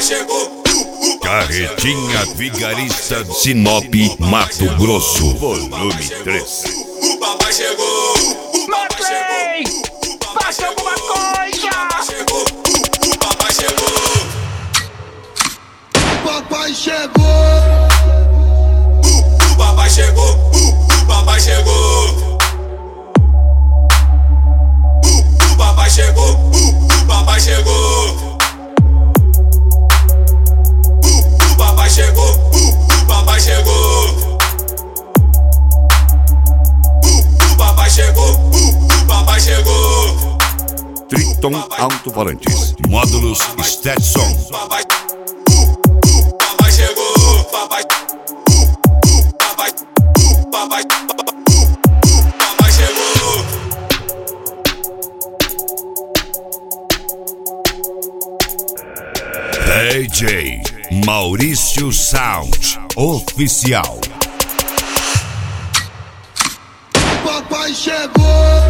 Carretinha Vigarista Sinop, Mato Grosso, volume 3. O papai chegou. Matei! Faça alguma coisa! O papai chegou. O papai chegou. O papai chegou. O papai chegou. O papai chegou. O papai chegou. O papai chegou. O papai chegou. O papai chegou. O papai chegou. Triton Alto-Falantes, módulos Stetson. Papai chegou. Papai chegou. DJ Maurício Sound Oficial. O papai chegou.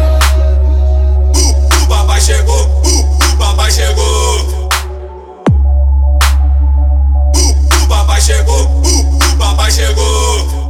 O papai chegou. O papai chegou. O papai chegou. O papai chegou.